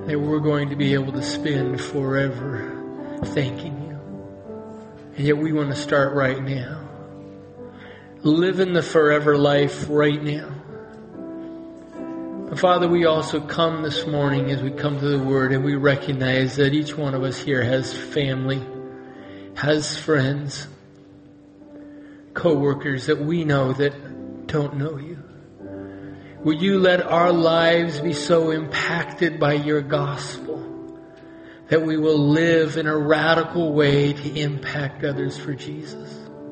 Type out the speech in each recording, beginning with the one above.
that we're going to be able to spend forever thanking you. And yet we want to start right now. Living the forever life right now. But Father, we also come this morning as we come to the Word and we recognize that each one of us here has family, has friends, co-workers that we know that don't know you. Will you let our lives be so impacted by your gospel that we will live in a radical way to impact others for Jesus?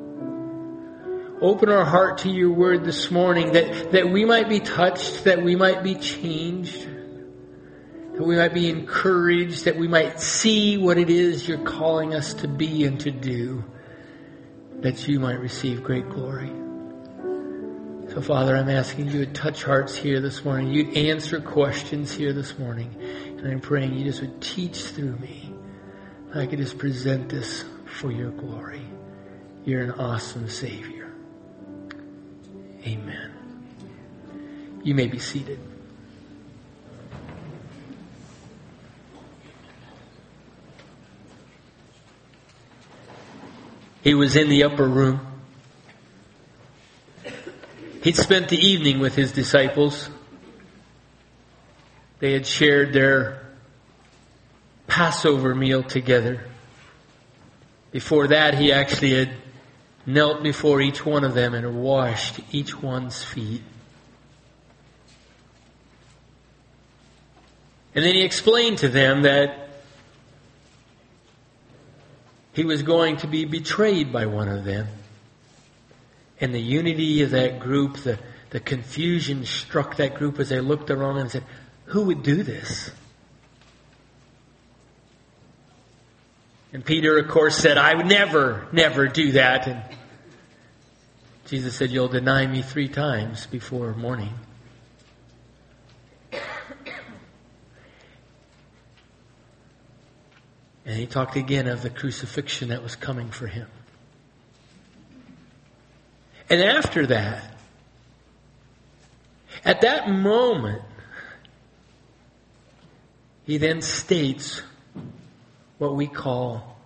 Open our heart to your word this morning that we might be touched, that we might be changed, that we might be encouraged, that we might see what it is you're calling us to be and to do, that you might receive great glory. So, Father, I'm asking you to touch hearts here this morning. You answer questions here this morning. And I'm praying you just would teach through me. I could just present this for your glory. You're an awesome Savior. Amen. You may be seated. He was in the upper room. He'd spent the evening with his disciples. They had shared their Passover meal together. Before that, he actually had knelt before each one of them and washed each one's feet. And then he explained to them that he was going to be betrayed by one of them. And the unity of that group, the confusion struck that group as they looked around and said, who would do this? And Peter, of course, said, I would never do that. And Jesus said, you'll deny me 3 times before morning. And he talked again of the crucifixion that was coming for him. And after that, at that moment, he then states what we call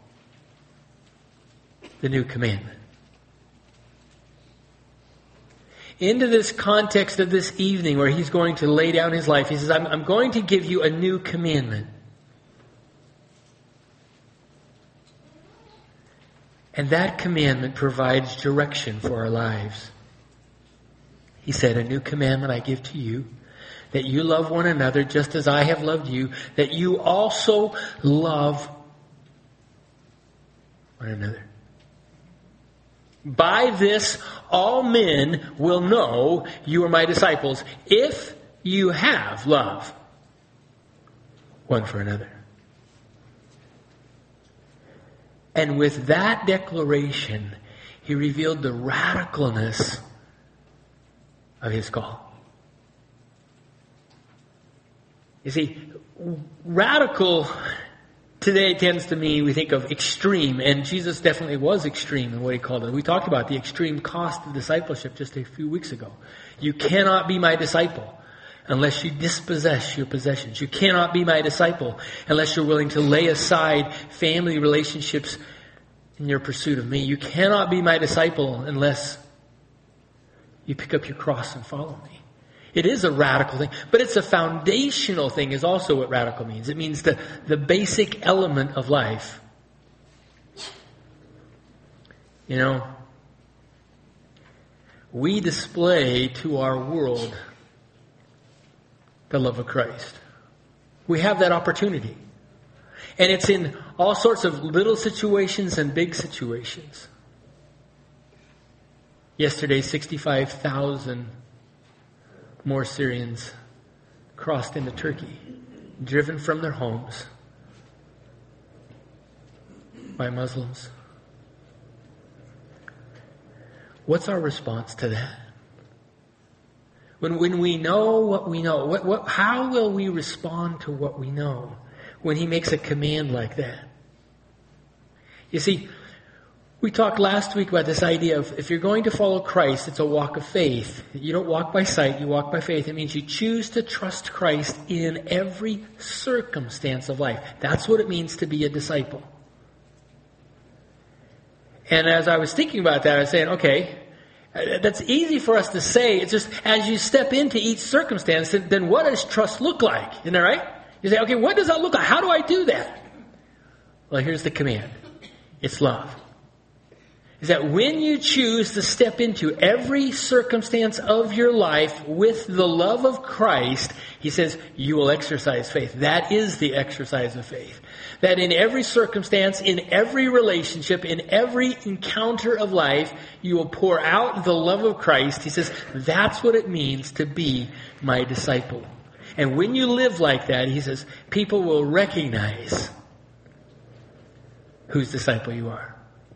the new commandment. Into this context of this evening where he's going to lay down his life, he says, I'm going to give you a new commandment. And that commandment provides direction for our lives. He said, a new commandment I give to you, that you love one another just as I have loved you, that you also love one another. By this, all men will know you are my disciples, if you have love one for another. And with that declaration, he revealed the radicalness of his call. You see, radical today tends to mean we think of extreme, and Jesus definitely was extreme in what he called it. We talked about the extreme cost of discipleship just a few weeks ago. You cannot be my disciple unless you dispossess your possessions. You cannot be my disciple unless you're willing to lay aside family relationships in your pursuit of me. You cannot be my disciple unless you pick up your cross and follow me. It is a radical thing, but it's a foundational thing is also what radical means. It means the basic element of life. You know, we display to our world the love of Christ. We have that opportunity. And it's in all sorts of little situations and big situations. Yesterday, 65,000 more Syrians crossed into Turkey, driven from their homes by Muslims. What's our response to that? When we know what we know, how will we respond to what we know when he makes a command like that? You see, We talked last week about this idea of if you're going to follow Christ, it's a walk of faith. You don't walk by sight, you walk by faith. It means you choose to trust Christ in every circumstance of life. That's what it means to be a disciple. And as I was thinking about that, I was saying, okay, that's easy for us to say. It's just as you step into each circumstance, then what does trust look like? Isn't that right? You say, okay, what does that look like? How do I do that? Well, here's the command. It's love. Is that when you choose to step into every circumstance of your life with the love of Christ, he says, you will exercise faith. That is the exercise of faith. That in every circumstance, in every relationship, in every encounter of life, you will pour out the love of Christ. He says, that's what it means to be my disciple. And when you live like that, he says, people will recognize whose disciple you are.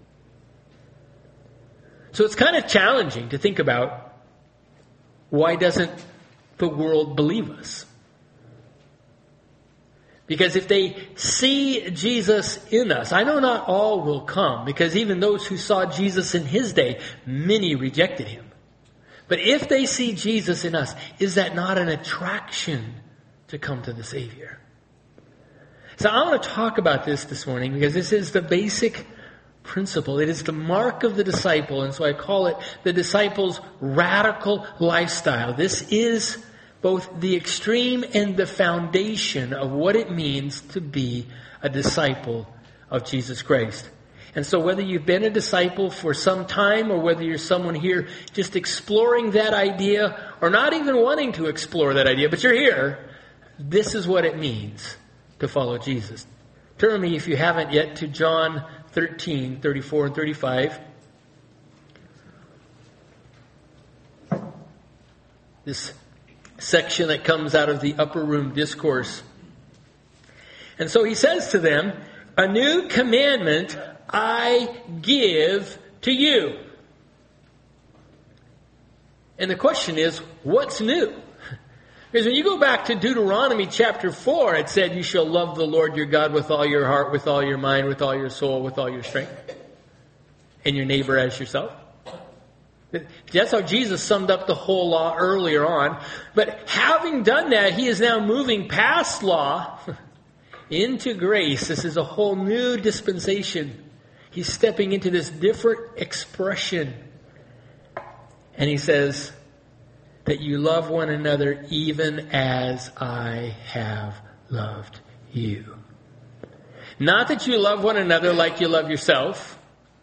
So it's kind of challenging to think about, why doesn't the world believe us? Because if they see Jesus in us, I know not all will come, because even those who saw Jesus in his day, many rejected him. But if they see Jesus in us, is that not an attraction to come to the Savior? So I want to talk about this morning, because this is the basic principle. It is the mark of the disciple, and so I call it the disciple's radical lifestyle. This is both the extreme and the foundation of what it means to be a disciple of Jesus Christ. And so whether you've been a disciple for some time, or whether you're someone here just exploring that idea, or not even wanting to explore that idea, but you're here, this is what it means to follow Jesus. Turn with me, if you haven't yet, to John 13, 34 and 35. This section that comes out of the upper room discourse. And so he says to them, a new commandment I give to you. And the question is, what's new? Because when you go back to Deuteronomy chapter 4, it said you shall love the Lord your God with all your heart, with all your mind, with all your soul, with all your strength. And your neighbor as yourself. That's how Jesus summed up the whole law earlier on. But having done that, he is now moving past law into grace. This is a whole new dispensation. He's stepping into this different expression. And he says that you love one another even as I have loved you. Not that you love one another like you love yourself.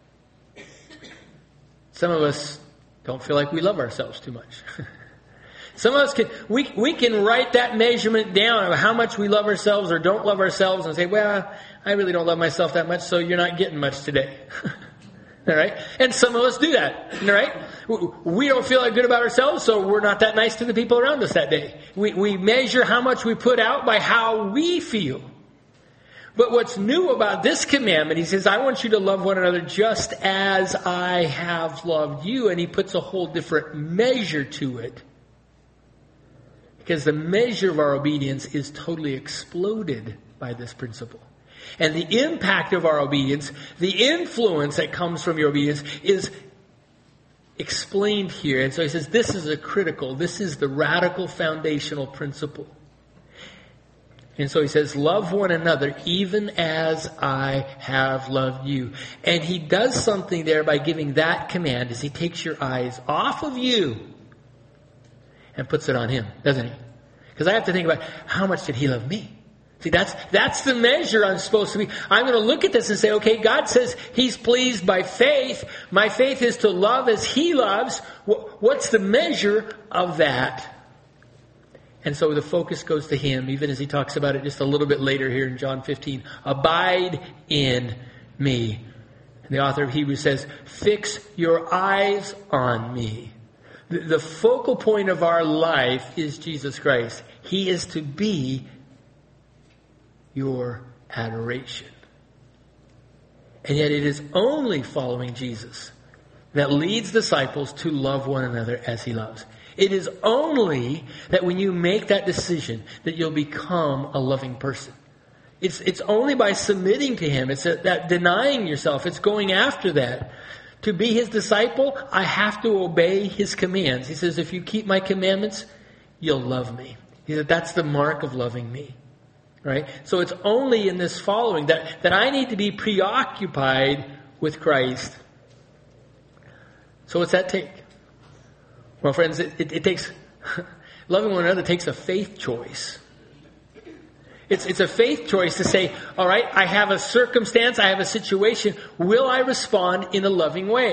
Some of us don't feel like we love ourselves too much. Some of us we can write that measurement down of how much we love ourselves or don't love ourselves and say, well, I really don't love myself that much, so you're not getting much today. All right? And some of us do that. All right? We don't feel that good about ourselves, so we're not that nice to the people around us that day. We measure how much we put out by how we feel. But what's new about this commandment, he says, I want you to love one another just as I have loved you. And he puts a whole different measure to it. Because the measure of our obedience is totally exploded by this principle. And the impact of our obedience, the influence that comes from your obedience is explained here. And so he says, this is this is the radical foundational principle. And so he says, love one another even as I have loved you. And he does something there by giving that command as he takes your eyes off of you and puts it on him, doesn't he? Because I have to think about, how much did he love me? See, that's the measure I'm supposed to be. I'm going to look at this and say, okay, God says he's pleased by faith. My faith is to love as he loves. What's the measure of that? And so the focus goes to him, even as he talks about it just a little bit later here in John 15. Abide in me. And the author of Hebrews says, fix your eyes on me. The focal point of our life is Jesus Christ. He is to be your adoration. And yet it is only following Jesus that leads disciples to love one another as he loves. It is only that when you make that decision that you'll become a loving person. It's only by submitting to Him. It's that denying yourself. It's going after that. To be His disciple, I have to obey His commands. He says, if you keep my commandments, you'll love me. He said, that's the mark of loving me. Right? So it's only in this following that I need to be preoccupied with Christ. So what's that take? Well, friends, it takes, loving one another takes a faith choice. It's a faith choice to say, all right, I have a circumstance, I have a situation. Will I respond in a loving way?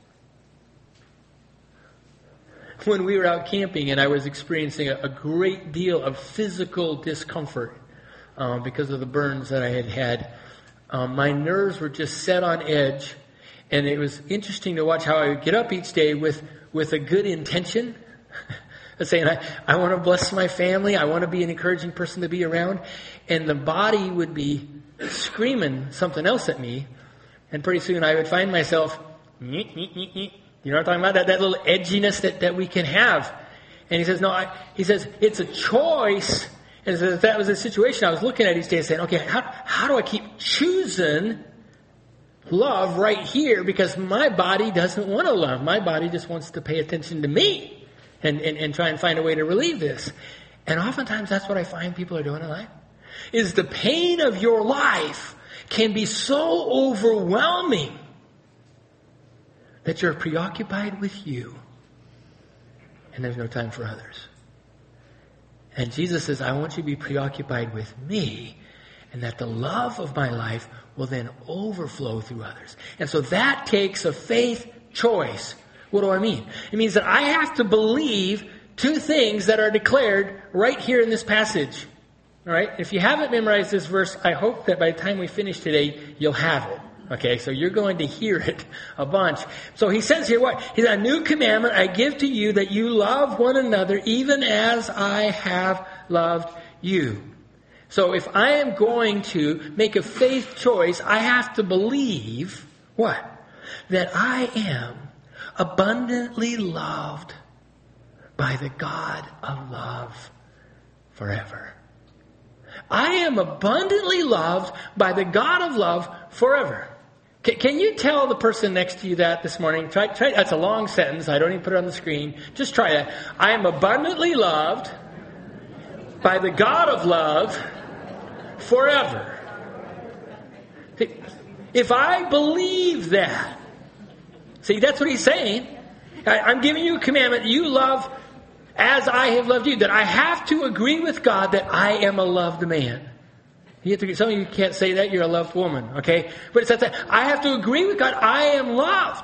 When we were out camping and I was experiencing a great deal of physical discomfort because of the burns that I had had, my nerves were just set on edge. And it was interesting to watch how I would get up each day with a good intention. Saying, I want to bless my family. I want to be an encouraging person to be around. And the body would be screaming something else at me. And pretty soon I would find myself, you know what I'm talking about? That little edginess that we can have. And he says, he says, it's a choice. And so that was a situation I was looking at each day saying, okay, how do I keep choosing love right here? Because my body doesn't want to love. My body just wants to pay attention to me. And try and find a way to relieve this. And oftentimes that's what I find people are doing in life. Is the pain of your life can be so overwhelming that you're preoccupied with you. And there's no time for others. And Jesus says, I want you to be preoccupied with me. And that the love of my life will then overflow through others. And so that takes a faith choice. What do I mean? It means that I have to believe two things that are declared right here in this passage. All right? If you haven't memorized this verse, I hope that by the time we finish today, you'll have it. Okay? So you're going to hear it a bunch. So he says here what? He says, a new commandment I give to you, that you love one another even as I have loved you. So if I am going to make a faith choice, I have to believe what? That I am abundantly loved by the God of love forever. I am abundantly loved by the God of love forever. Can you tell the person next to you that this morning? Try. That's a long sentence. I don't even put it on the screen. Just try that. I am abundantly loved by the God of love forever. If I believe that, see, that's what he's saying. I'm giving you a commandment. You love as I have loved you. That I have to agree with God that I am a loved man. Some of you can't say that. You're a loved woman. Okay? But it's that I have to agree with God. I am loved.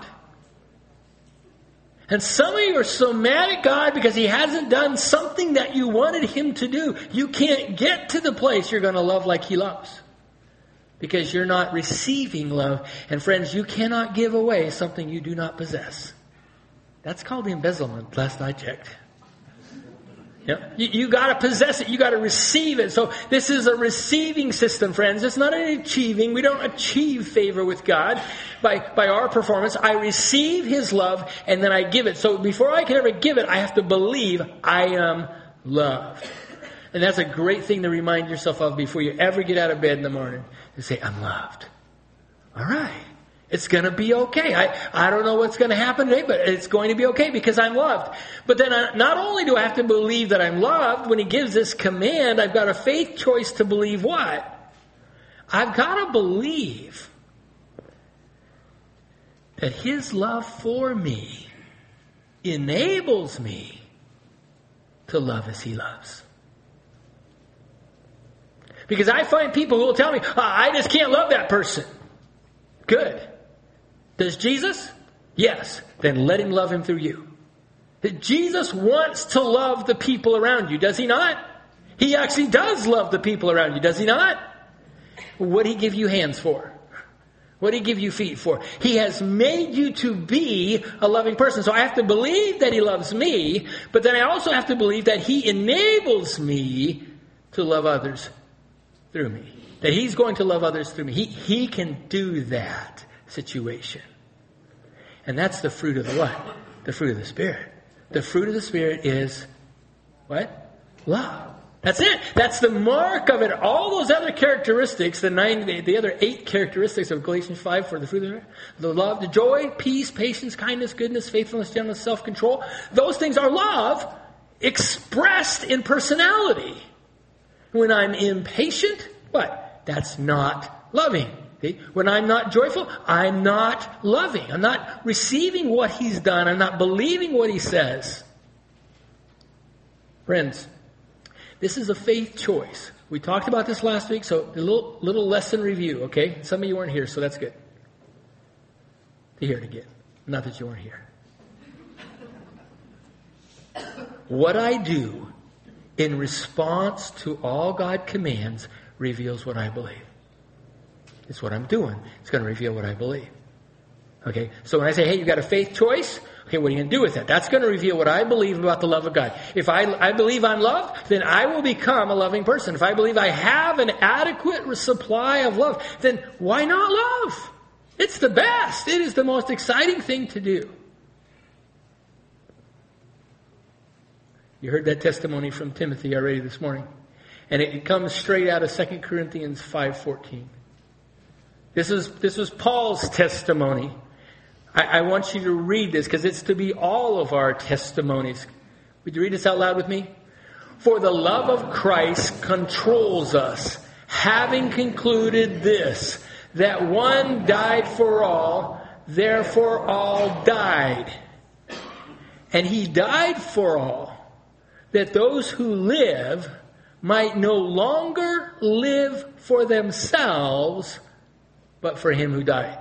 And some of you are so mad at God because He hasn't done something that you wanted Him to do. You can't get to the place you're going to love like He loves. Because you're not receiving love. And friends, you cannot give away something you do not possess. That's called embezzlement, last I checked. Yeah. You got to possess it. You got to receive it. So this is a receiving system, friends. It's not an achieving. We don't achieve favor with God by our performance. I receive His love and then I give it. So before I can ever give it, I have to believe I am loved. And that's a great thing to remind yourself of before you ever get out of bed in the morning. To say, I'm loved. All right. It's going to be okay. I don't know what's going to happen today, but it's going to be okay because I'm loved. But then not only do I have to believe that I'm loved, when He gives this command, I've got a faith choice to believe what? I've got to believe that His love for me enables me to love as He loves. Because I find people who will tell me, I just can't love that person. Good. Does Jesus? Yes. Then let Him love him through you. Jesus wants to love the people around you, does He not? He actually does love the people around you, does He not? What did He give you hands for? What did He give you feet for? He has made you to be a loving person. So I have to believe that He loves me, but then I also have to believe that He enables me to love others through me. That He's going to love others through me. He can do that situation. And that's the fruit of the what? The fruit of the Spirit. The fruit of the Spirit is what? Love. That's it. That's the mark of it. All those other characteristics, the other 8 characteristics of Galatians 5 for the fruit of the love, the joy, peace, patience, kindness, goodness, faithfulness, gentleness, self-control. Those things are love expressed in personality. When I'm impatient, what? That's not loving. See? When I'm not joyful, I'm not loving. I'm not receiving what he's done. I'm not believing what he says. Friends, this is a faith choice. We talked about this last week, so a little lesson review, okay? Some of you weren't here, so that's good to hear it again. Not that you weren't here. What I do in response to all God commands reveals what I believe. It's what I'm doing. It's going to reveal what I believe. Okay? So when I say, hey, you got a faith choice, okay, what are you going to do with that? That's going to reveal what I believe about the love of God. If I believe I'm loved, then I will become a loving person. If I believe I have an adequate supply of love, then why not love? It's the best. It is the most exciting thing to do. You heard that testimony from Timothy already this morning. And it comes straight out of 2 Corinthians 5:14. This was Paul's testimony. I want you to read this because it's to be all of our testimonies. Would you read this out loud with me? For the love of Christ controls us, having concluded this, that one died for all, therefore all died. And he died for all, that those who live might no longer live for themselves, but for him who died.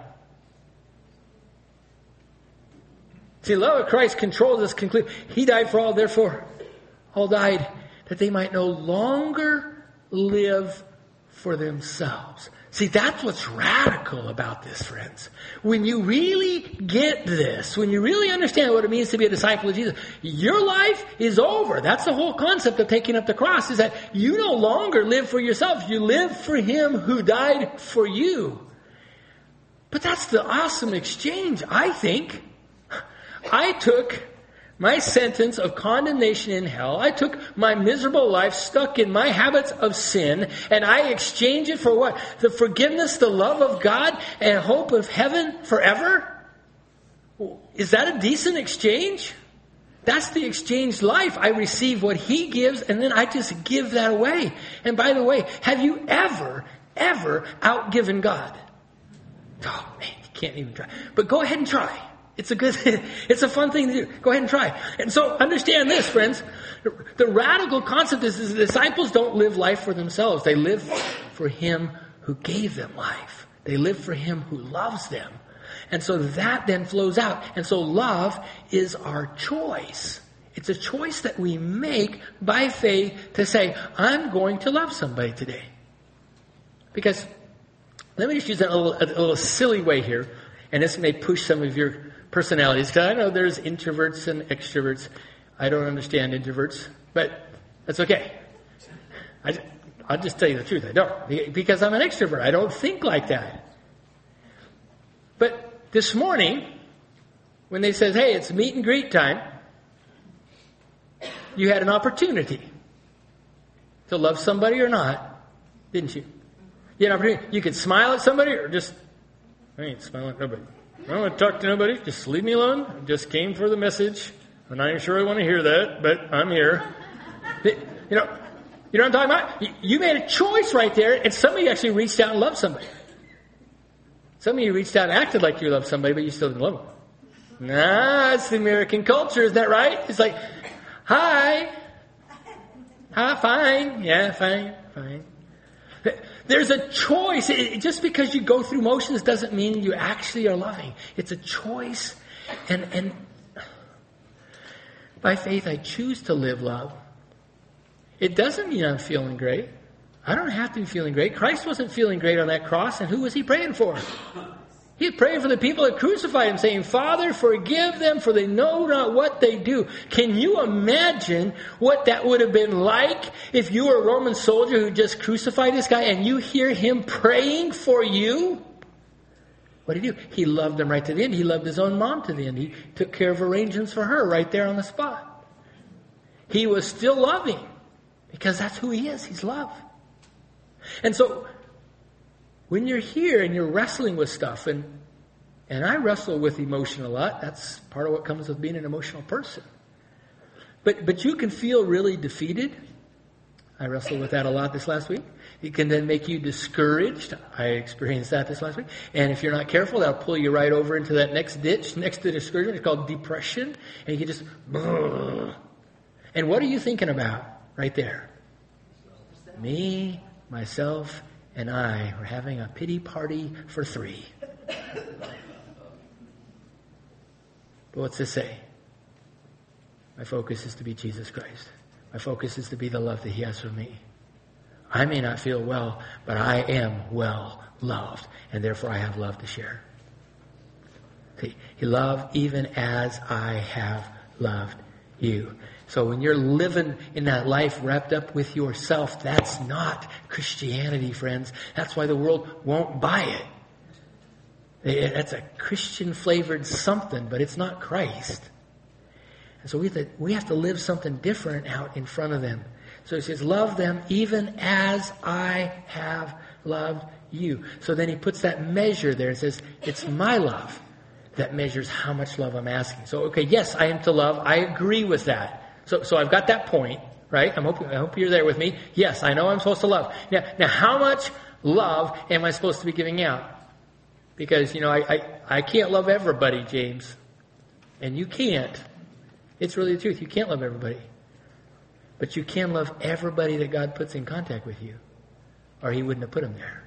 See, the love of Christ controls us. He died for all, therefore all died, that they might no longer live for themselves. See, that's what's radical about this, friends. When you really get this, when you really understand what it means to be a disciple of Jesus, your life is over. That's the whole concept of taking up the cross, is that you no longer live for yourself. You live for him who died for you. But that's the awesome exchange, I think. I took my sentence of condemnation in hell. I took my miserable life stuck in my habits of sin, and I exchanged it for what? The forgiveness, the love of God, and hope of heaven forever? Is that a decent exchange? That's the exchange life. I receive what he gives, and then I just give that away. And by the way, have you ever outgiven God? Oh man, you can't even try. But go ahead and try. It's a fun thing to do. Go ahead and try. And so understand this, friends. The radical concept is the disciples don't live life for themselves. They live for him who gave them life. They live for him who loves them. And so that then flows out. And so love is our choice. It's a choice that we make by faith to say, I'm going to love somebody today. Because, let me just use that a little silly way here. And this may push some of your personalities, because I know there's introverts and extroverts. I don't understand introverts, but that's okay. I'll just tell you the truth. I don't, because I'm an extrovert. I don't think like that. But this morning, when they said, hey, it's meet and greet time, you had an opportunity to love somebody or not, didn't you? You had an opportunity. You could smile at somebody or just, I ain't smiling at nobody. I don't want to talk to nobody. Just leave me alone. I just came for the message. I'm not even sure I want to hear that, but I'm here. You know what I'm talking about? You made a choice right there, and some of you actually reached out and loved somebody. Some of you reached out and acted like you loved somebody, but you still didn't love them. Nah, it's the American culture, isn't that right? It's like, hi. Hi, fine. Yeah, fine. There's a choice. Just because you go through motions doesn't mean you actually are loving. It's a choice. And by faith, I choose to live love. It doesn't mean I'm feeling great. I don't have to be feeling great. Christ wasn't feeling great on that cross, and who was he praying for? He was praying for the people that crucified him, saying, Father, forgive them, for they know not what they do. Can you imagine what that would have been like if you were a Roman soldier who just crucified this guy and you hear him praying for you? What did he do? He loved them right to the end. He loved his own mom to the end. He took care of arrangements for her right there on the spot. He was still loving Because that's who he is. He's love. And so when you're here and you're wrestling with stuff, and I wrestle with emotion a lot. That's part of what comes with being an emotional person. But you can feel really defeated. I wrestled with that a lot this last week. It can then make you discouraged. I experienced that this last week. And if you're not careful, that'll pull you right over into that next ditch next to discouragement. It's called depression. And you can just... And what are you thinking about right there? Me, myself, and I were having a pity party for 3. But what's this say? My focus is to be Jesus Christ. My focus is to be the love that he has for me. I may not feel well, but I am well loved, and therefore I have love to share. See, he loved even as I have loved you. So when you're living in that life wrapped up with yourself, that's not Christianity, friends. That's why the world won't buy it. That's a Christian-flavored something, but it's not Christ. And so we have to live something different out in front of them. So he says, love them even as I have loved you. So then he puts that measure there and says, it's my love that measures how much love I'm asking. So, okay, yes, I am to love. I agree with that. So I've got that point, right? I hope you're there with me. Yes, I know I'm supposed to love. Now how much love am I supposed to be giving out? Because, I can't love everybody, James. And you can't. It's really the truth. You can't love everybody. But you can love everybody that God puts in contact with you. Or he wouldn't have put them there.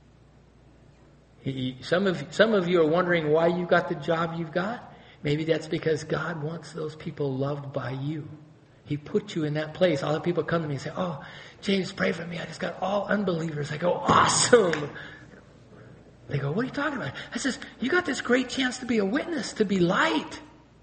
Some of you are wondering why you got the job you've got. Maybe that's because God wants those people loved by you. He put you in that place. All the people come to me and say, oh, James, pray for me. I just got all unbelievers. I go, awesome. They go, what are you talking about? I says, you got this great chance to be a witness, to be light.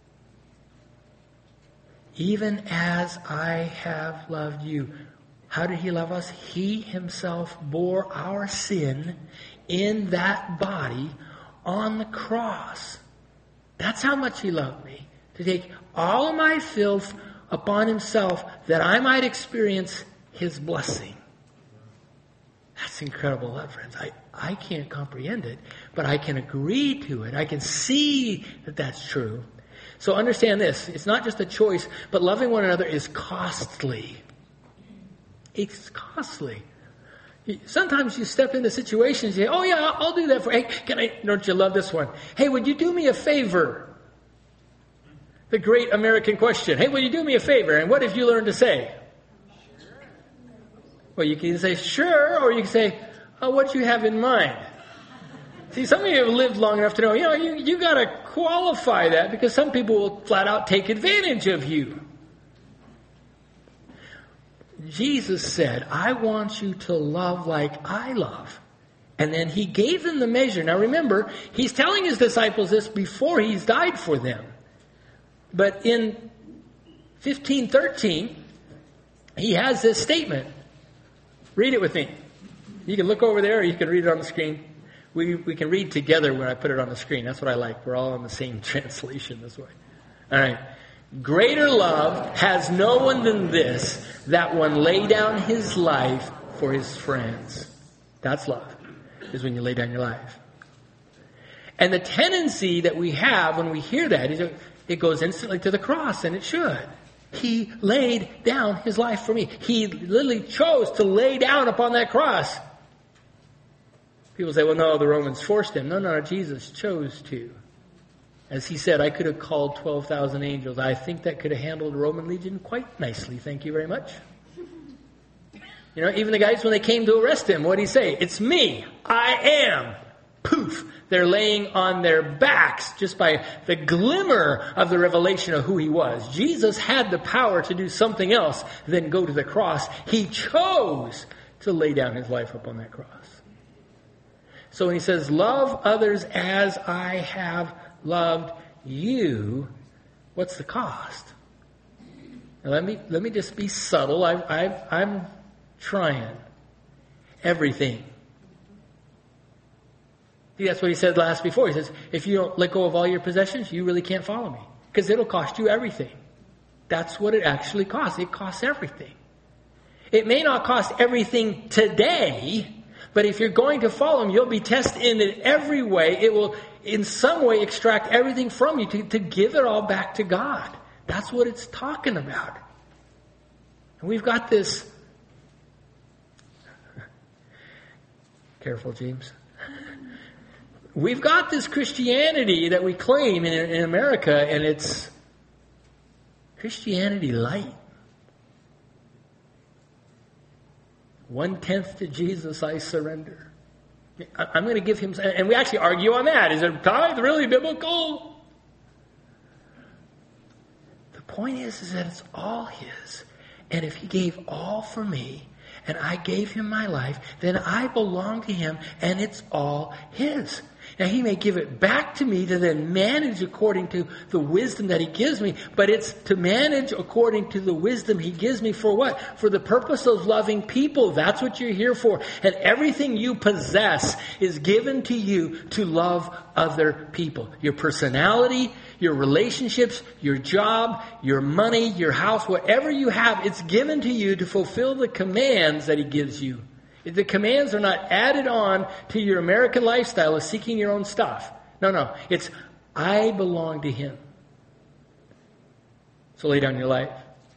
Even as I have loved you. How did he love us? He himself bore our sin in that body on the cross. That's how much he loved me. To take all of my filth upon himself that I might experience his blessing. That's incredible love, friends. I can't comprehend it, but I can agree to it. I can see that that's true. So understand this. It's not just a choice, but loving one another is costly. It's costly. Sometimes you step into situations, you say, oh yeah, I'll do that for you. Hey, don't you love this one? Hey, would you do me a favor? The great American question. Hey, would you do me a favor? And what if you learn to say? Sure. Well, you can say sure, or you can say, oh, what do you have in mind? See, some of you have lived long enough to know, you got to qualify that because some people will flat out take advantage of you. Jesus said, I want you to love like I love. And then he gave them the measure. Now remember, he's telling his disciples this before he's died for them. But in 15:13, he has this statement. Read it with me. You can look over there or you can read it on the screen. We can read together when I put it on the screen. That's what I like. We're all on the same translation this way. All right. Greater love has no one than this, that one lay down his life for his friends. That's love, is when you lay down your life. And the tendency that we have when we hear that is it goes instantly to the cross, and it should. He laid down his life for me. He literally chose to lay down upon that cross. People say, well, no, the Romans forced him. No, Jesus chose to. As he said, I could have called 12,000 angels. I think that could have handled the Roman legion quite nicely. Thank you very much. Even the guys, when they came to arrest him, what did he say? It's me. I am. Poof. They're laying on their backs just by the glimmer of the revelation of who he was. Jesus had the power to do something else than go to the cross. He chose to lay down his life upon that cross. So when he says, love others as I have loved you, what's the cost? Now let me just be subtle. I'm trying. Everything. See, that's what he said last before. He says, if you don't let go of all your possessions, you really can't follow me. Because it'll cost you everything. That's what it actually costs. It costs everything. It may not cost everything today, but if you're going to follow him, you'll be tested in every way. It will in some way extract everything from you to give it all back to God. That's what it's talking about. And we've got this. Careful, James. We've got this Christianity that we claim in America, and it's Christianity light. 1/10 to Jesus I surrender. I'm going to give him, and we actually argue on that. Is it tithe really biblical? The point is that it's all his. And if he gave all for me, and I gave him my life, then I belong to him, and it's all his. Now, he may give it back to me to then manage according to the wisdom that he gives me, but it's to manage according to the wisdom he gives me for what? For the purpose of loving people. That's what you're here for. And everything you possess is given to you to love other people. Your personality, your relationships, your job, your money, your house, whatever you have, it's given to you to fulfill the commands that he gives you. The commands are not added on to your American lifestyle of seeking your own stuff. No. It's, I belong to him. So lay down your life.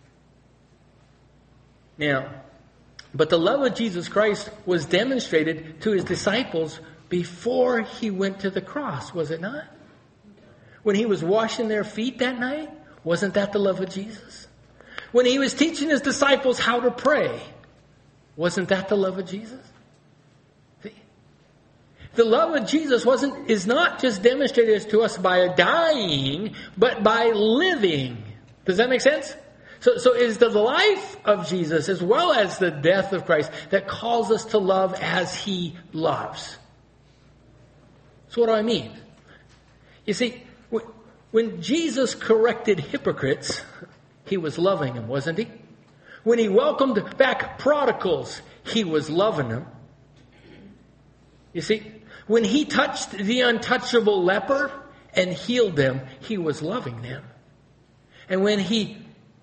Now, but the love of Jesus Christ was demonstrated to his disciples before he went to the cross, was it not? When he was washing their feet that night, wasn't that the love of Jesus? When he was teaching his disciples how to pray, wasn't that the love of Jesus? See? The love of Jesus is not just demonstrated to us by dying, but by living. Does that make sense? So is the life of Jesus as well as the death of Christ that calls us to love as he loves. So what do I mean? You see, when Jesus corrected hypocrites, he was loving them, wasn't he? When he welcomed back prodigals, he was loving them. You see, when he touched the untouchable leper and healed them, he was loving them. And when he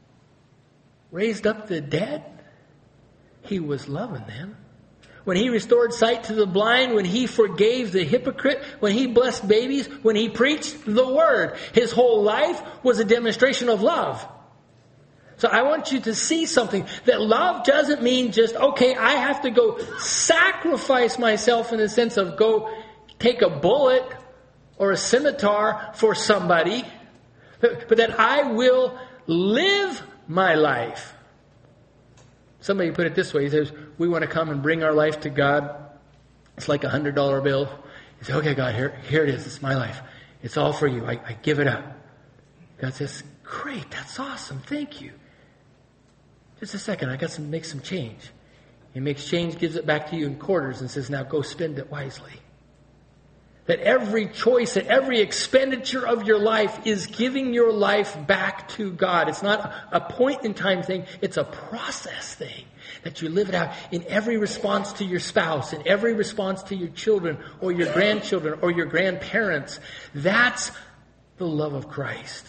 raised up the dead, he was loving them. When he restored sight to the blind, when he forgave the hypocrite, when he blessed babies, when he preached the word, his whole life was a demonstration of love. So I want you to see something, that love doesn't mean just, okay, I have to go sacrifice myself in the sense of go take a bullet or a scimitar for somebody, but that I will live my life. Somebody put it this way, he says, we want to come and bring our life to God. It's like $100 bill. You say, okay, God, here it is. It's my life. It's all for you. I give it up. God says, great, that's awesome. Thank you. Just a second, I got to make some change. He makes change, gives it back to you in quarters and says, now go spend it wisely. That every choice, that every expenditure of your life is giving your life back to God. It's not a point in time thing. It's a process thing. That you live it out in every response to your spouse, in every response to your children or your grandchildren or your grandparents. That's the love of Christ.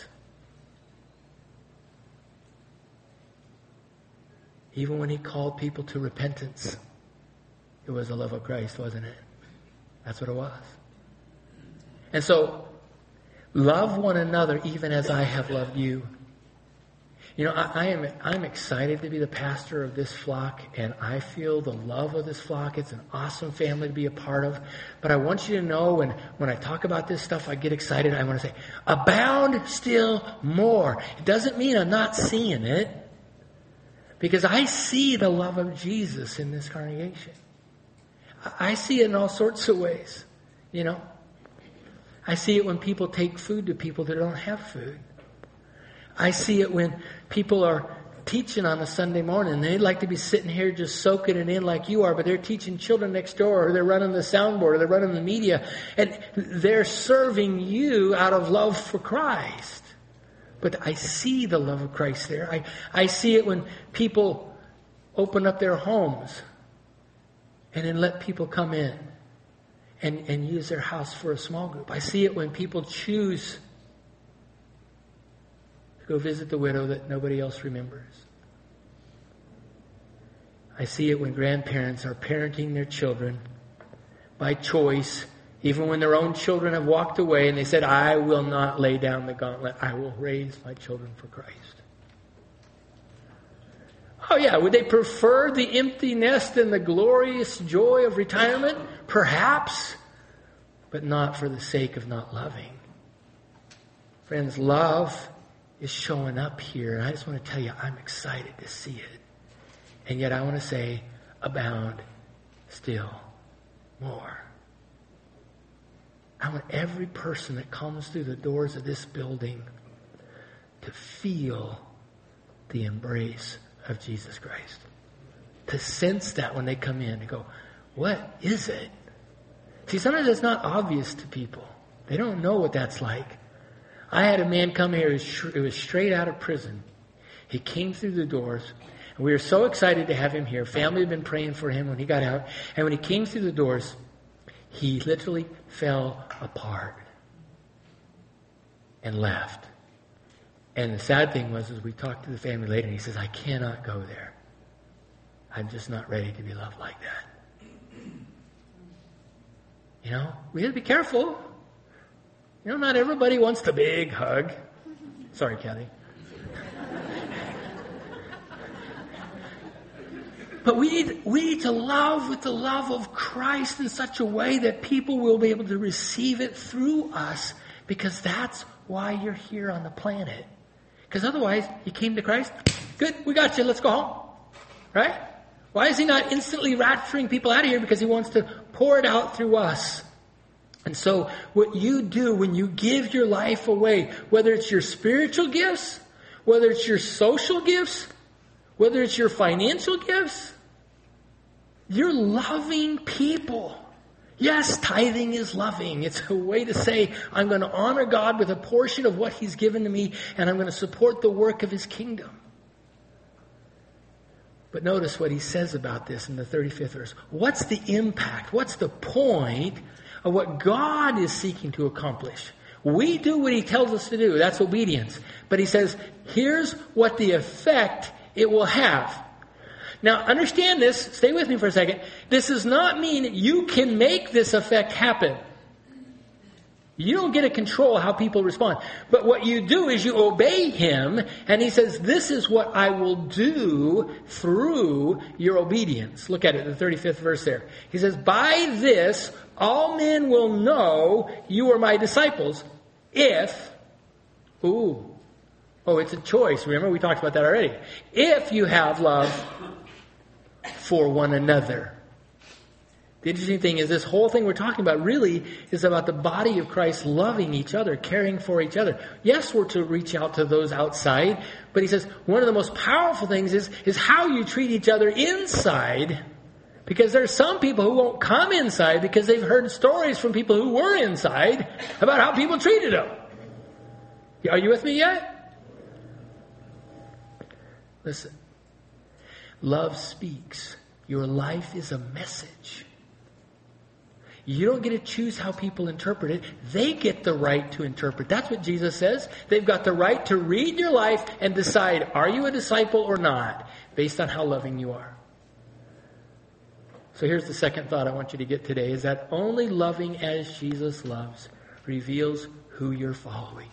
Even when he called people to repentance, it was the love of Christ, wasn't it? That's what it was. And so, love one another even as I have loved you. You know, I'm excited to be the pastor of this flock, and I feel the love of this flock. It's an awesome family to be a part of. But I want you to know when I talk about this stuff, I get excited. I want to say, abound still more. It doesn't mean I'm not seeing it. Because I see the love of Jesus in this congregation. I see it in all sorts of ways, you know. I see it when people take food to people that don't have food. I see it when people are teaching on a Sunday morning. They'd like to be sitting here just soaking it in like you are, but they're teaching children next door, or they're running the soundboard, or they're running the media, and they're serving you out of love for Christ. But I see the love of Christ there. I see it when people open up their homes and then let people come in and use their house for a small group. I see it when people choose to go visit the widow that nobody else remembers. I see it when grandparents are parenting their children by choice, even when their own children have walked away and they said, I will not lay down the gauntlet. I will raise my children for Christ. Oh yeah, would they prefer the empty nest and the glorious joy of retirement? Perhaps, but not for the sake of not loving. Friends, love is showing up here. And I just want to tell you, I'm excited to see it. And yet I want to say, abound still more. I want every person that comes through the doors of this building to feel the embrace of Jesus Christ. To sense that when they come in, to go, what is it? See, sometimes it's not obvious to people. They don't know what that's like. I had a man come here who was straight out of prison. He came through the doors, and we were so excited to have him here. Family had been praying for him when he got out. And when he came through the doors, he literally fell apart and left. And the sad thing was, as we talked to the family later, and he says, I cannot go there. I'm just not ready to be loved like that. You know, we have to be careful. You know, not everybody wants the big hug. Sorry, Kathy. But we need to love with the love of Christ in such a way that people will be able to receive it through us, because that's why you're here on the planet. Because otherwise, you came to Christ, good, we got you, let's go home. Right? Why is he not instantly rapturing people out of here? Because he wants to pour it out through us. And so what you do when you give your life away, whether it's your spiritual gifts, whether it's your social gifts, whether it's your financial gifts, you're loving people. Yes, tithing is loving. It's a way to say, I'm going to honor God with a portion of what He's given to me, and I'm going to support the work of His kingdom. But notice what he says about this in the 35th verse. What's the impact? What's the point of what God is seeking to accomplish? We do what He tells us to do. That's obedience. But He says, here's what the effect it will have. Now, understand this. Stay with me for a second. This does not mean you can make this effect happen. You don't get to control how people respond. But what you do is you obey Him, and He says, this is what I will do through your obedience. Look at it, the 35th verse there. He says, by this, all men will know you are my disciples if, it's a choice. Remember, we talked about that already. If you have love for one another. The interesting thing is this whole thing we're talking about really is about the body of Christ loving each other, caring for each other. Yes, we're to reach out to those outside, but he says one of the most powerful things is how you treat each other inside, because there are some people who won't come inside because they've heard stories from people who were inside about how people treated them. Are you with me yet? Listen. Love speaks. Your life is a message. You don't get to choose how people interpret it. They get the right to interpret. That's what Jesus says. They've got the right to read your life and decide, are you a disciple or not, based on how loving you are. So here's the second thought I want you to get today, is that only loving as Jesus loves reveals who you're following.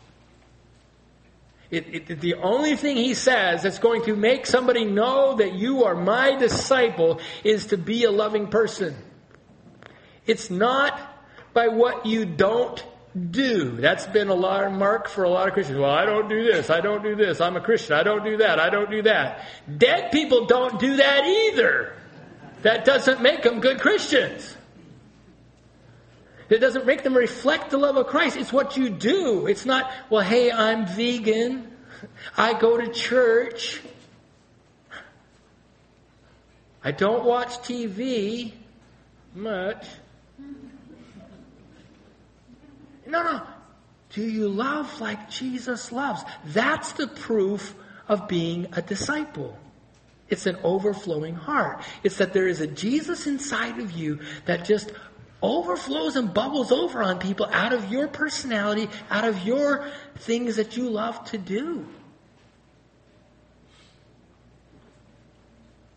The only thing he says that's going to make somebody know that you are my disciple is to be a loving person. It's not by what you don't do. That's been a mark for a lot of Christians. Well, I don't do this. I don't do this. I'm a Christian. I don't do that. I don't do that. Dead people don't do that either. That doesn't make them good Christians. It doesn't make them reflect the love of Christ. It's what you do. It's not, well, hey, I'm vegan. I go to church. I don't watch TV much. No. Do you love like Jesus loves? That's the proof of being a disciple. It's an overflowing heart. It's that there is a Jesus inside of you that just overflows and bubbles over on people out of your personality, out of your things that you love to do.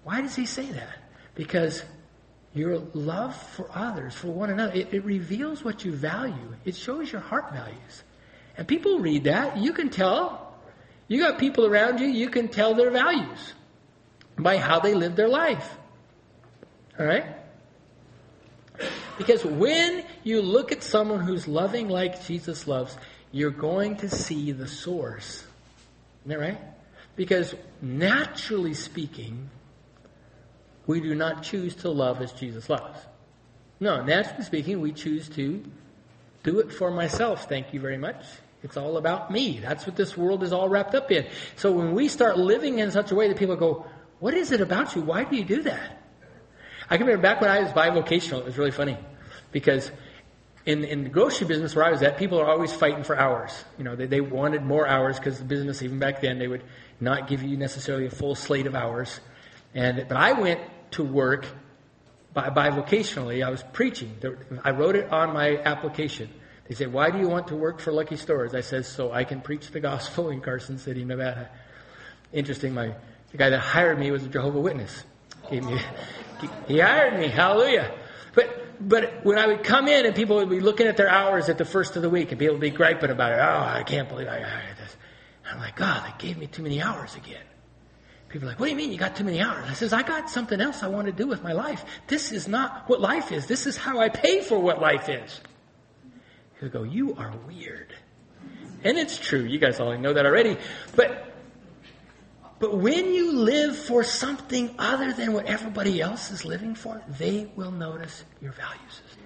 Why does he say that? Because your love for others, for one another, it reveals what you value. It shows your heart values. And people read that. You can tell. You got people around you, you can tell their values by how they live their life. All right? Because when you look at someone who's loving like Jesus loves, you're going to see the source. Isn't that right? Because naturally speaking, we do not choose to love as Jesus loves. No, naturally speaking, we choose to do it for myself. Thank you very much. It's all about me. That's what this world is all wrapped up in. So when we start living in such a way that people go, what is it about you? Why do you do that? I can remember back when I was bivocational, it was really funny. Because in the grocery business where I was at, people are always fighting for hours. You know, they wanted more hours because the business, even back then, they would not give you necessarily a full slate of hours. But I went to work bivocationally. I was preaching. I wrote it on my application. They said, why do you want to work for Lucky Stores? I said, so I can preach the gospel in Carson City, Nevada. Interesting, the guy that hired me was a Jehovah's Witness. He hired me, hallelujah. But when I would come in and people would be looking at their hours at the first of the week and people would be griping about it. Oh, I can't believe I hired this. And I'm like, God, they gave me too many hours again. People are like, what do you mean you got too many hours? I says, I got something else I want to do with my life. This is not what life is. This is how I pay for what life is. He'll go, you are weird. And it's true. You guys all know that already. But when you live for something other than what everybody else is living for, they will notice your value system.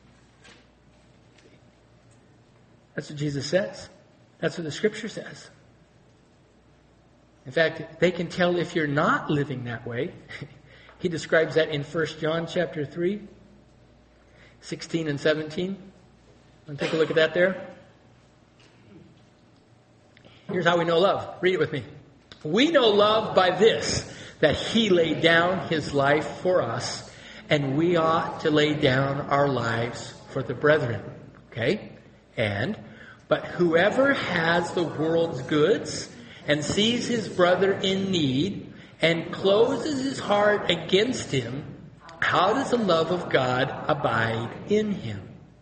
That's what Jesus says. That's what the Scripture says. In fact, they can tell if you're not living that way. He describes that in 1 John chapter 3, 16 and 17. Want to take a look at that there? Here's how we know love. Read it with me. We know love by this, that he laid down his life for us, and we ought to lay down our lives for the brethren. Okay? But whoever has the world's goods and sees his brother in need and closes his heart against him, how does the love of God abide in him?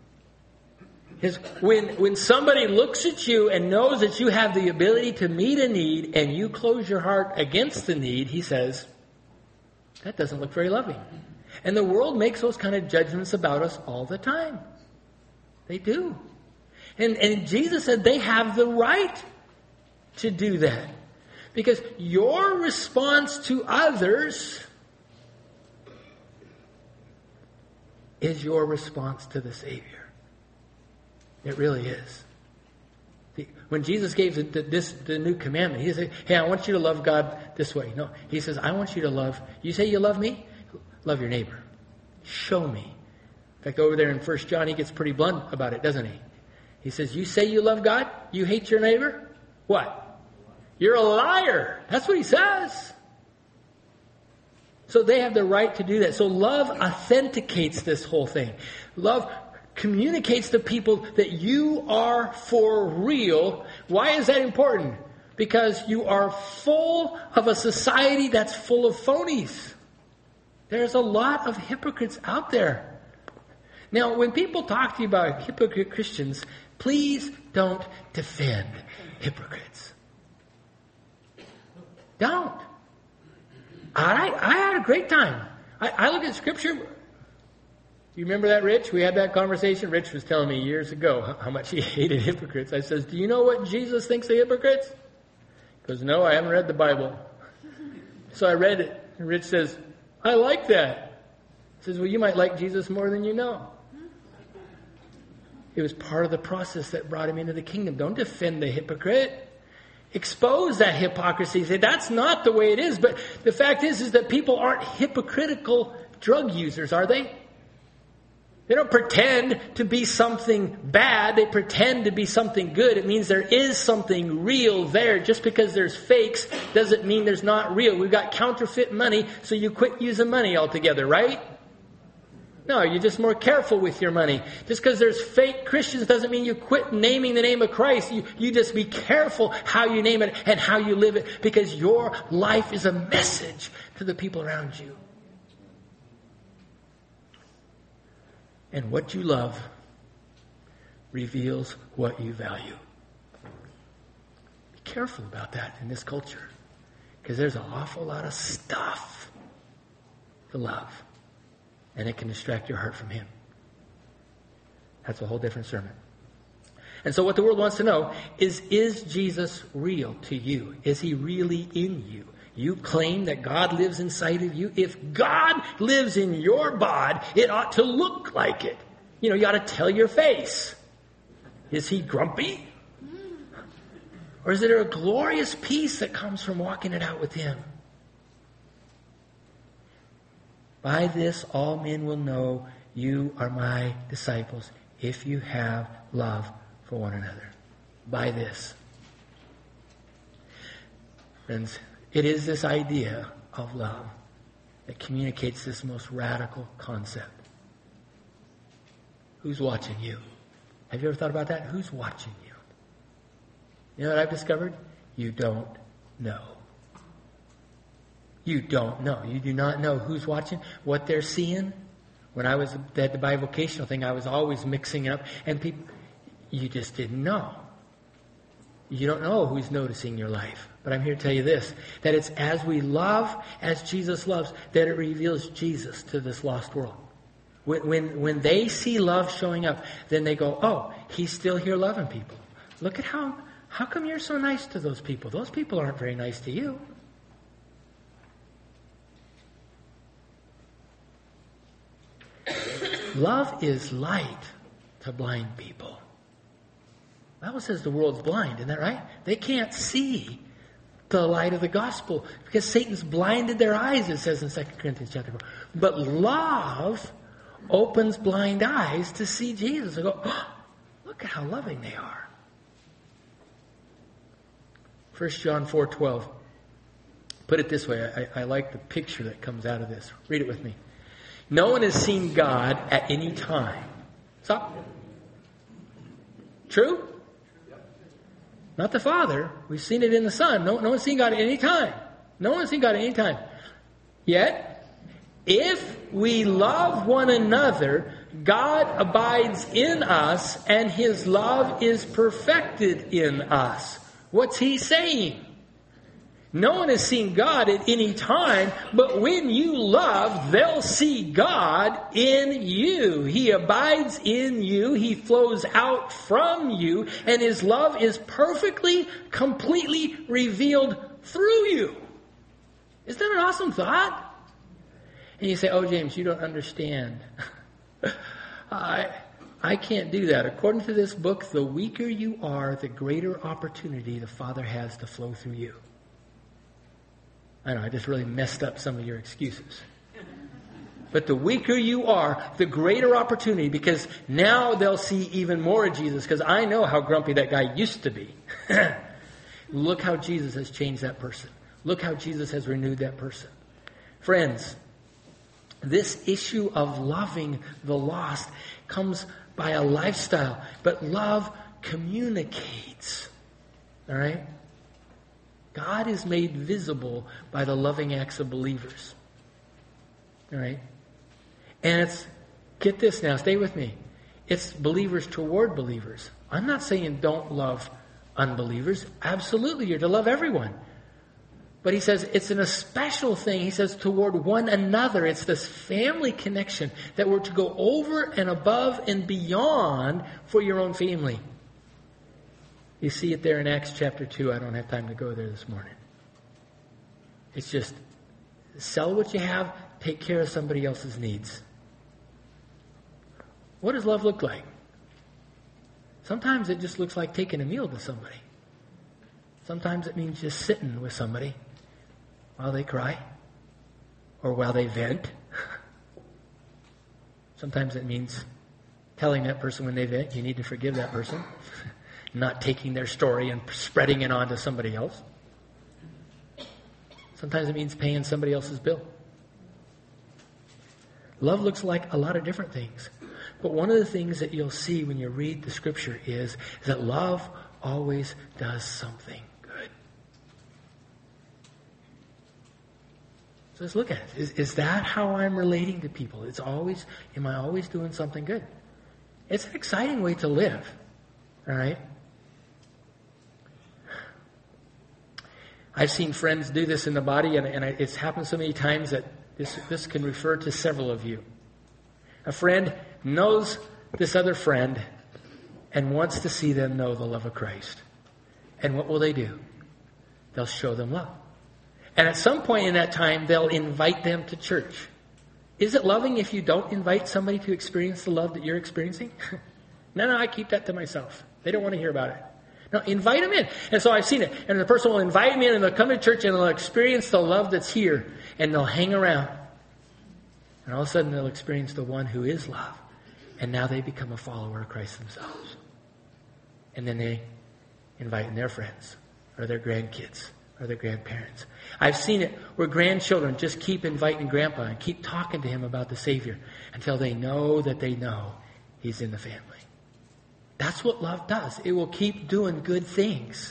When somebody looks at you and knows that you have the ability to meet a need and you close your heart against the need, he says, that doesn't look very loving. And the world makes those kind of judgments about us all the time. They do. And Jesus said they have the right to do that. Because your response to others is your response to the Savior. It really is. When Jesus gave the new commandment, he said, hey, I want you to love God this way. No, he says, I want you to love, you say you love me? Love your neighbor. Show me. In fact, over there in 1 John, he gets pretty blunt about it, doesn't he? He says, you say you love God? You hate your neighbor? What? You're a liar. That's what he says. So they have the right to do that. So love authenticates this whole thing. Love communicates to people that you are for real. Why is that important? Because you are full of a society that's full of phonies. There's a lot of hypocrites out there. Now, when people talk to you about hypocrite Christians, please don't defend hypocrites. Don't. I had a great time. I look at Scripture. You remember that, Rich? We had that conversation. Rich was telling me years ago how much he hated hypocrites. I says, do you know what Jesus thinks of hypocrites? He goes, no, I haven't read the Bible. So I read it. And Rich says, I like that. He says, well, you might like Jesus more than you know. It was part of the process that brought him into the kingdom. Don't defend the hypocrite. Expose that hypocrisy. Say, that's not the way it is. But the fact is that people aren't hypocritical drug users, are they? They don't pretend to be something bad. They pretend to be something good. It means there is something real there. Just because there's fakes doesn't mean there's not real. We've got counterfeit money, so you quit using money altogether, right? No, you're just more careful with your money. Just because there's fake Christians doesn't mean you quit naming the name of Christ. You just be careful how you name it and how you live it, because your life is a message to the people around you. And what you love reveals what you value. Be careful about that in this culture, because there's an awful lot of stuff to love. And it can distract your heart from Him. That's a whole different sermon. And so what the world wants to know is Jesus real to you? Is He really in you? You claim that God lives inside of you. If God lives in your bod, it ought to look like it. You ought to tell your face. Is He grumpy? Or is there a glorious peace that comes from walking it out with Him? By this all men will know you are my disciples, if you have love for one another. By this. Friends, it is this idea of love that communicates this most radical concept. Who's watching you? Have you ever thought about that? Who's watching you? You know what I've discovered? You don't know. You don't know. You do not know who's watching, what they're seeing. When I was at the bivocational thing, I was always mixing it up. And people, you just didn't know. You don't know who's noticing your life. But I'm here to tell you this, that it's as we love, as Jesus loves, that it reveals Jesus to this lost world. When they see love showing up, then they go, oh, He's still here loving people. Look at how come you're so nice to those people? Those people aren't very nice to you. Love is light to blind people. The Bible says the world's blind, isn't that right? They can't see the light of the gospel because Satan's blinded their eyes, it says in 2 Corinthians chapter 4. But love opens blind eyes to see Jesus. They go, oh, look at how loving they are. 1 John 4:12. Put it this way. I like the picture that comes out of this. Read it with me. No one has seen God at any time. Stop. True? Not the Father. We've seen it in the Son. No one's seen God at any time. No one's seen God at any time. Yet, if we love one another, God abides in us and His love is perfected in us. What's He saying? No one has seen God at any time, but when you love, they'll see God in you. He abides in you. He flows out from you, and His love is perfectly, completely revealed through you. Isn't that an awesome thought? And you say, oh, James, you don't understand. I can't do that. According to this book, the weaker you are, the greater opportunity the Father has to flow through you. I know, I just really messed up some of your excuses. But the weaker you are, the greater opportunity, because now they'll see even more of Jesus, because I know how grumpy that guy used to be. Look how Jesus has changed that person. Look how Jesus has renewed that person. Friends, this issue of loving the lost comes by a lifestyle, but love communicates. All right? God is made visible by the loving acts of believers. All right? And it's, get this now, stay with me. It's believers toward believers. I'm not saying don't love unbelievers. Absolutely, you're to love everyone. But he says it's in a special thing. He says toward one another. It's this family connection that we're to go over and above and beyond for your own family. You see it there in Acts chapter 2. I don't have time to go there this morning. It's just sell what you have, take care of somebody else's needs. What does love look like? Sometimes it just looks like taking a meal to somebody. Sometimes it means just sitting with somebody while they cry or while they vent. Sometimes it means telling that person when they vent, you need to forgive that person. Not taking their story and spreading it on to somebody else. Sometimes it means paying somebody else's bill. Love looks like a lot of different things. But one of the things that you'll see when you read the Scripture is that love always does something good. So let's look at it. Is that how I'm relating to people? Am I always doing something good? It's an exciting way to live. All right? I've seen friends do this in the body, and it's happened so many times that this can refer to several of you. A friend knows this other friend and wants to see them know the love of Christ. And what will they do? They'll show them love. And at some point in that time, they'll invite them to church. Is it loving if you don't invite somebody to experience the love that you're experiencing? No, I keep that to myself. They don't want to hear about it. No, invite them in. And so I've seen it. And the person will invite me in and they'll come to church and they'll experience the love that's here. And they'll hang around. And all of a sudden they'll experience the one who is love. And now they become a follower of Christ themselves. And then they invite in their friends or their grandkids or their grandparents. I've seen it where grandchildren just keep inviting grandpa and keep talking to him about the Savior until they know that they know he's in the family. That's what love does. It will keep doing good things.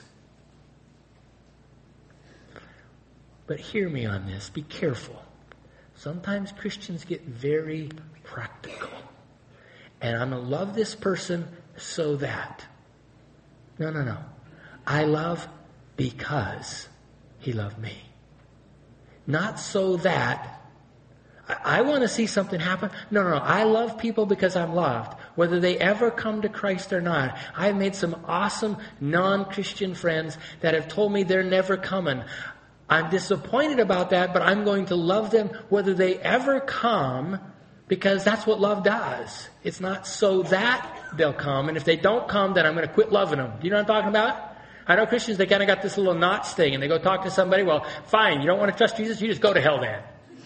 But hear me on this. Be careful. Sometimes Christians get very practical. And I'm going to love this person so that. No. I love because he loved me. Not so that I want to see something happen. No. I love people because I'm loved. Whether they ever come to Christ or not. I've made some awesome non-Christian friends that have told me they're never coming. I'm disappointed about that, but I'm going to love them whether they ever come, because that's what love does. It's not so that they'll come, and if they don't come, then I'm going to quit loving them. Do you know what I'm talking about? I know Christians, they kind of got this little notch thing, and they go talk to somebody. Well, fine, you don't want to trust Jesus, you just go to hell then.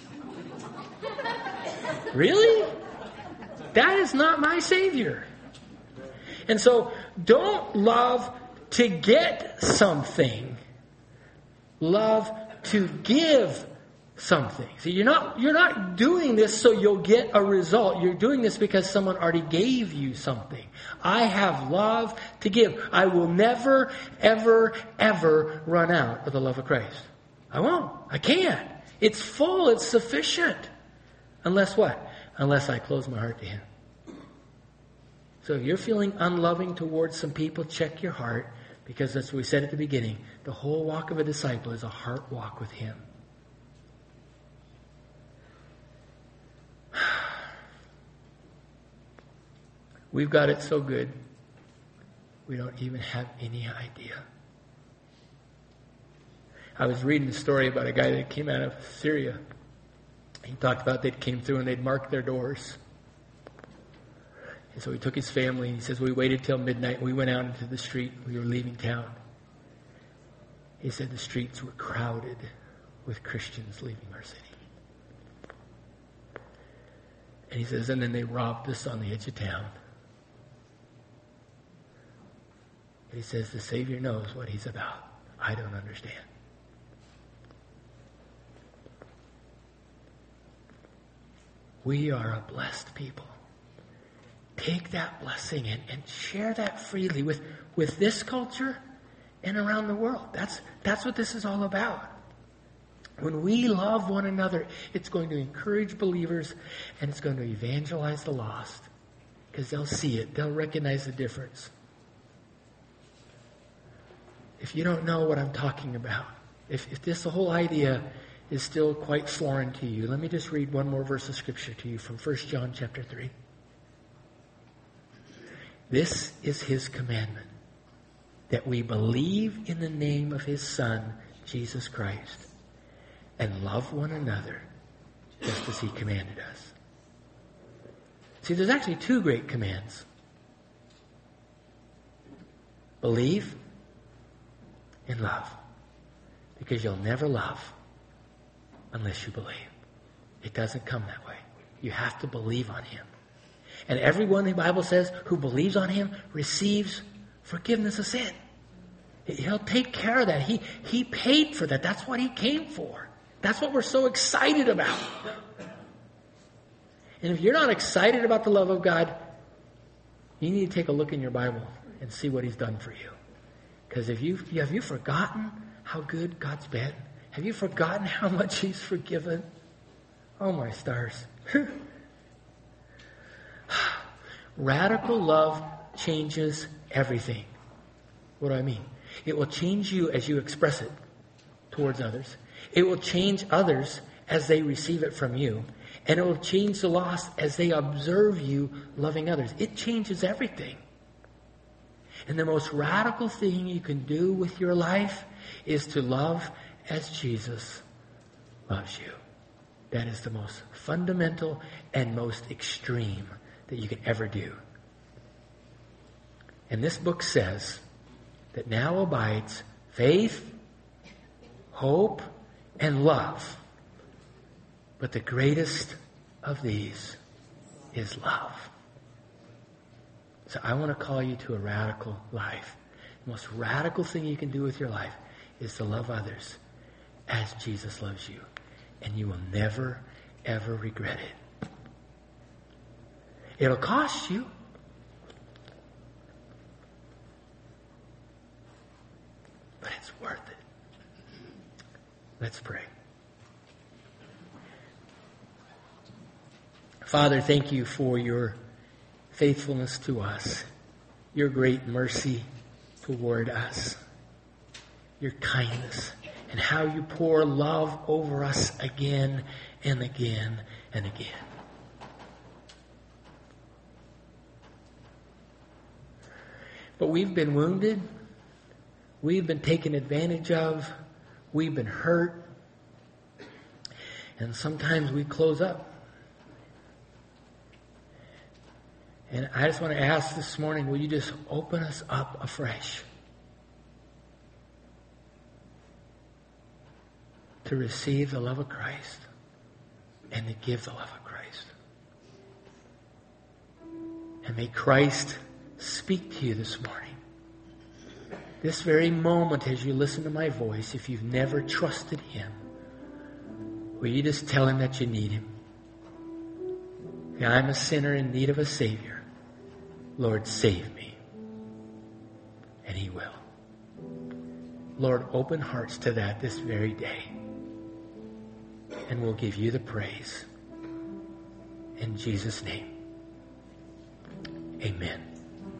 Really? That is not my Savior. And so, don't love to get something. Love to give something. See, you're not doing this so you'll get a result. You're doing this because someone already gave you something. I have love to give. I will never, ever, ever run out of the love of Christ. I won't. I can't. It's full. It's sufficient. Unless what? Unless I close my heart to Him. So if you're feeling unloving towards some people, check your heart. Because that's what we said at the beginning. The whole walk of a disciple is a heart walk with Him. We've got it so good, we don't even have any idea. I was reading a story about a guy that came out of Syria. He talked about they came through and they'd marked their doors. And so he took his family and he says, we waited till midnight. We went out into the street. We were leaving town. He said the streets were crowded with Christians leaving our city. And he says, and then they robbed us on the edge of town. And he says, the Savior knows what He's about. I don't understand. We are a blessed people. Take that blessing and share that freely with this culture and around the world. That's what this is all about. When we love one another, it's going to encourage believers and it's going to evangelize the lost. Because they'll see it. They'll recognize the difference. If you don't know what I'm talking about, if this whole idea is still quite foreign to you, let me just read one more verse of Scripture to you from 1 John chapter 3. This is His commandment, that we believe in the name of His Son, Jesus Christ, and love one another just as He commanded us. See, there's actually two great commands. Believe and love. Because you'll never love unless you believe. It doesn't come that way. You have to believe on Him. And everyone, the Bible says, who believes on Him receives forgiveness of sin. He'll take care of that. He paid for that. That's what He came for. That's what we're so excited about. And if you're not excited about the love of God, you need to take a look in your Bible and see what He's done for you. Because have you forgotten how good God's been? Have you forgotten how much He's forgiven? Oh, my stars. Radical love changes everything. What do I mean? It will change you as you express it towards others. It will change others as they receive it from you. And it will change the lost as they observe you loving others. It changes everything. And the most radical thing you can do with your life is to love as Jesus loves you. That is the most fundamental and most extreme that you can ever do. And this book says that now abides faith, hope, and love. But the greatest of these is love. So I want to call you to a radical life. The most radical thing you can do with your life is to love others as Jesus loves you. And you will never, ever regret it. It'll cost you. But it's worth it. Let's pray. Father, thank you for your faithfulness to us, your great mercy toward us, your kindness, and how you pour love over us again and again and again. But we've been wounded, we've been taken advantage of, we've been hurt, and sometimes we close up. And I just want to ask this morning, will you just open us up afresh to receive the love of Christ and to give the love of Christ? And may Christ speak to you this morning. This very moment as you listen to my voice, if you've never trusted Him, will you just tell Him that you need Him? I'm a sinner in need of a Savior. Lord, save me. And He will. Lord, open hearts to that this very day. And we'll give you the praise. In Jesus' name, amen.